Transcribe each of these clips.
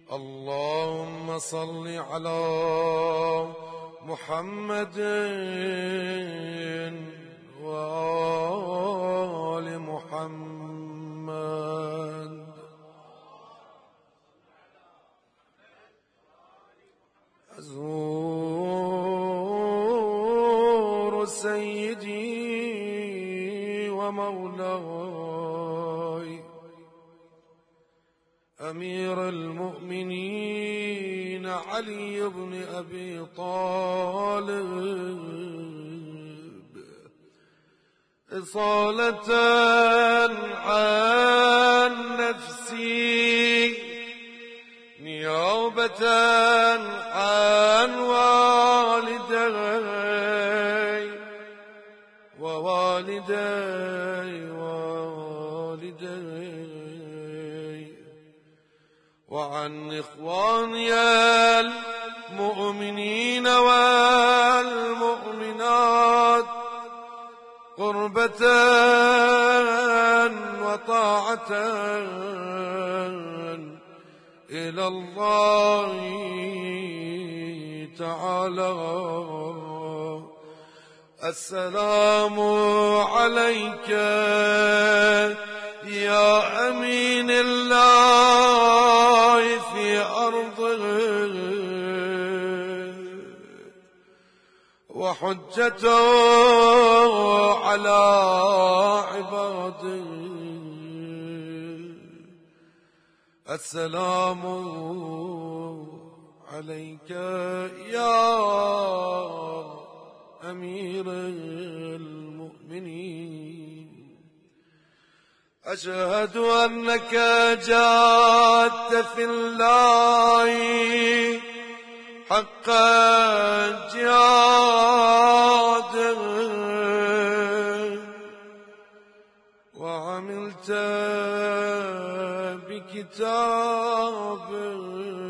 اللهم صل على محمد وآل محمد. أزور سيدي ومولاي أمير المؤمنين علي بن أبي طالب إصالة عن نفسي نيابة عن والدي وعن إخواني المؤمنين والمؤمنات قربة وطاعة إلى الله تعالى. السلام عليك يا أمين الله في أرضه وحجته على عباده. السلام عليك يا أمير المؤمنين. أشهد أنك جادت في الله حق جهاده وعملت بكتابه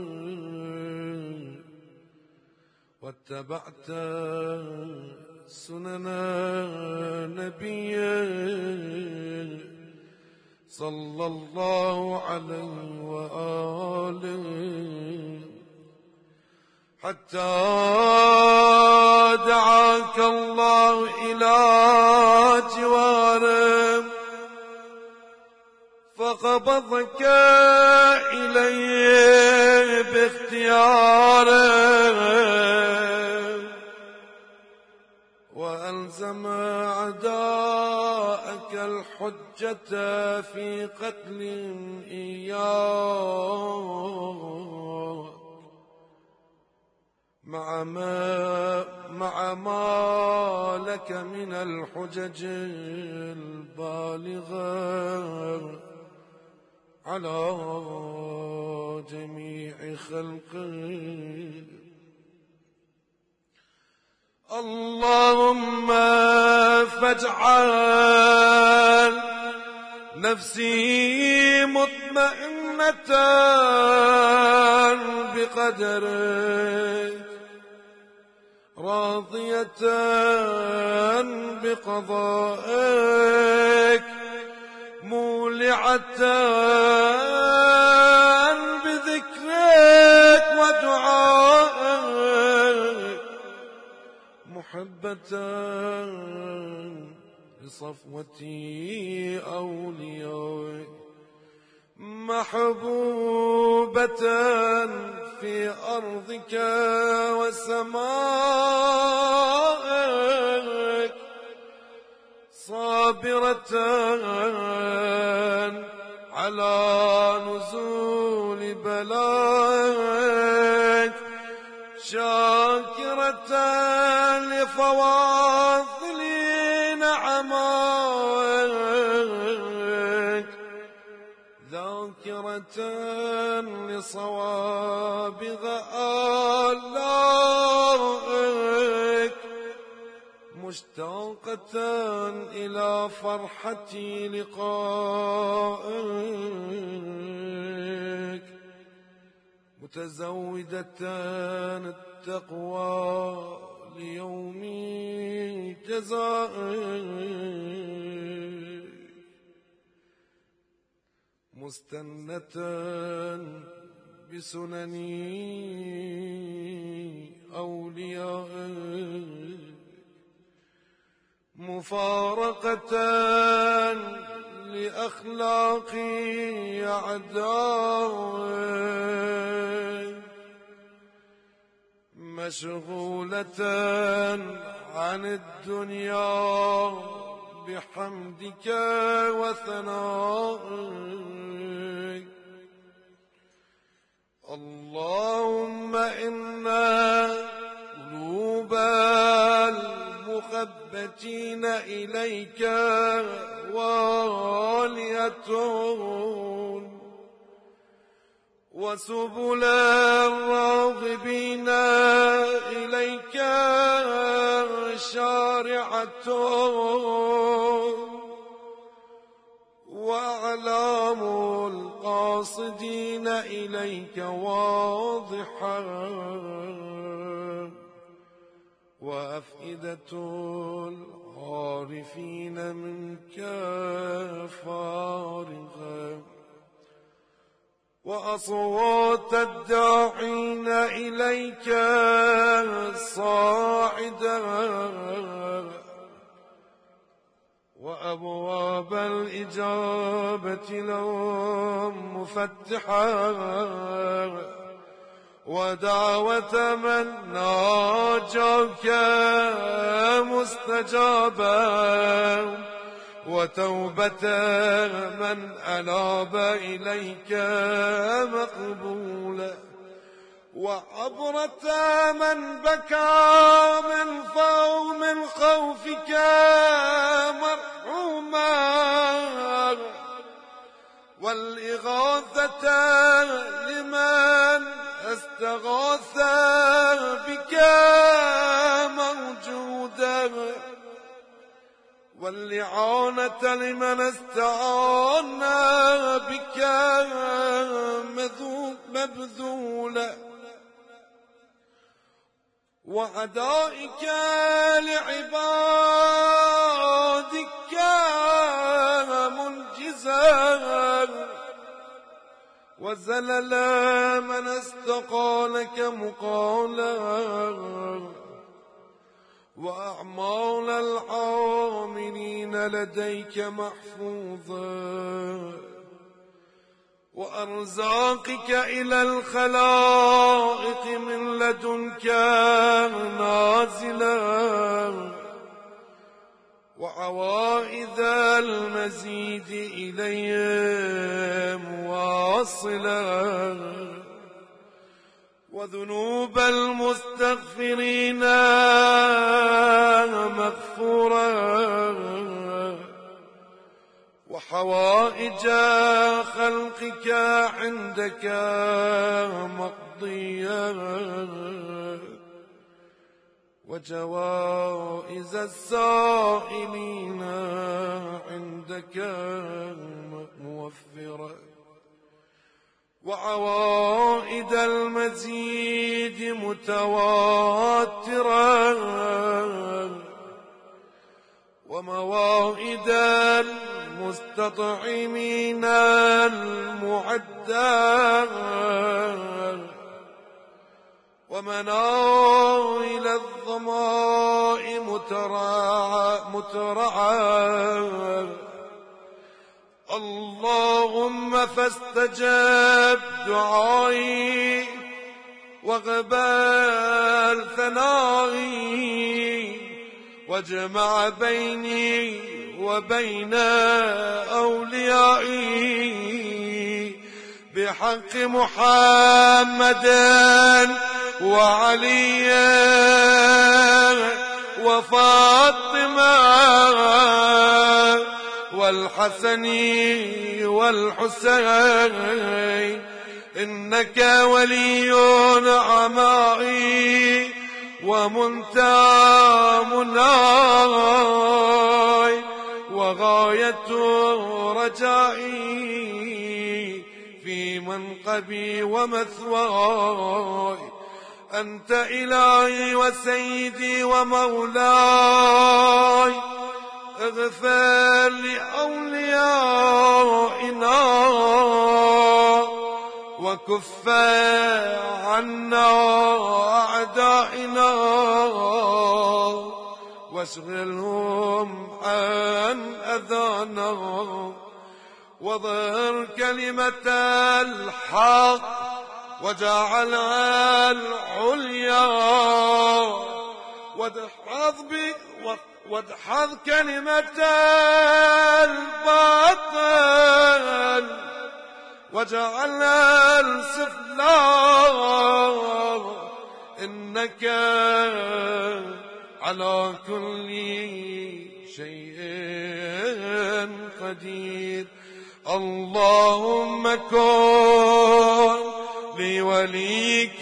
واتبعت سنن نبيه صلى الله عليه وآله حتى دعاك الله إلى جواره فقبضك إليه باختياره وألزم أعداءك الحجة في قتلهم إياه مع ما لك من الحجج البالغة على جميع خلقه. اللهم فاجعل نفسي مطمئنة بقدرك راضية بقضائك مولعة بذكرك ودعائك محبة لصفوة أوليائك محبوبة في أرضك وسمائك صابرة على نزول بلائك شاكرة لفواضل نعمائك ذاكرة لصوابغ آلائك مشتاقة إلى فرحة لقائك متزودة التقوى ليوم جزائك مستنة بسنن أوليائك مفارقة لأخلاق أعدائك مشغولة عن الدنيا بحمدك وثنائك. اللهم إنا قلوب المخبتين إليك والية وسبل الراغبين إليك شارعة وأعلام القاصدين إليك واضحة وأفئدة العارفين منك فارغة وأصوات الداعين إليك صاعدة وأبواب الإجابة لهم مفتحة ودعوة من ناجاك مستجابة وتوبة من أناب إليك مقبولة وعبرة من بكى من خوفك مرحوما والإغاثة لمن استغاث بك موجودا والإعانة لمن استعان بك مبذولا وعدائك لعبادك منجزا وزلل من استقالك مقالا وأعمال العاملين لديك محفوظا وأرزاقك إلى الخلائق من لدنك نازلا وعوائد المزيد إليهم واصلا وذنوب المستغفرين مغفورا وحوائج خلقك عندك مقضيا وجوائز السائلين عندك موفرة وعوائد المزيد متواترة وموائد المستطعمين المعدة ومنائل الظماء مترعى اللهم فاستجب دعائي واقبل ثنائي واجمع بيني وبين أوليائي بحق محمد وعلي وفاطمة والحسن والحسين إنك ولي نعمائي ومنتهى مناي وغاية رجائي في منقبي ومثواي أنت إلهي وسيدي ومولاي اغفر لأوليائنا وكف عنا أعدائنا واشغلهم عن أذانا وظهر كلمة الحق وجعلها العليا وادحض كلمة الباطل وجعلها السفلى إنك على كل شيء قدير. اللهم كن لوليك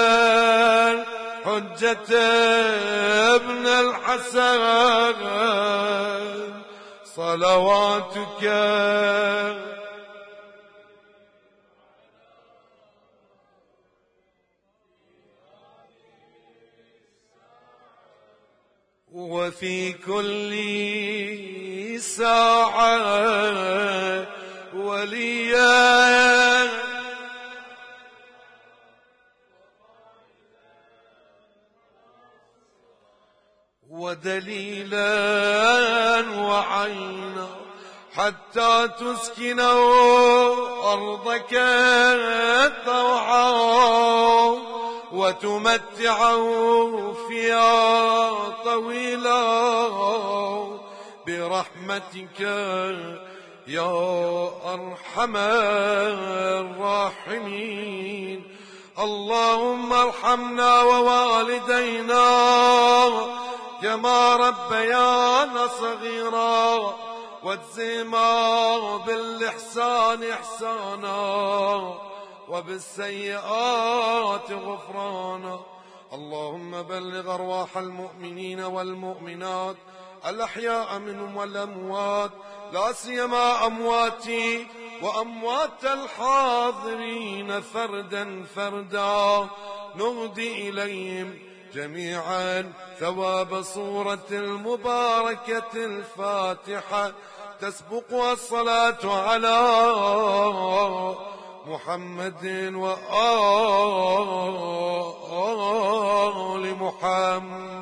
حجة ابن الحسن صلواتك وفي كل ساعة وليا ودليلا وعينا حتى تسكنه أرضك طوعا وتمتعه فيها طويلا برحمتك يا أرحم الراحمين. اللهم ارحمنا ووالدينا كما ربيانا صغيرا واجزما بالإحسان إحسانا وبالسيئات غفرانا. اللهم بلغ أرواح المؤمنين والمؤمنات الأحياء منهم والأموات لا سيما أمواتي وأموات الحاضرين فردا فردا نهدي إليهم جميعا ثواب صورة المباركة الفاتحة تسبقها الصلاة على محمد وآل محمد.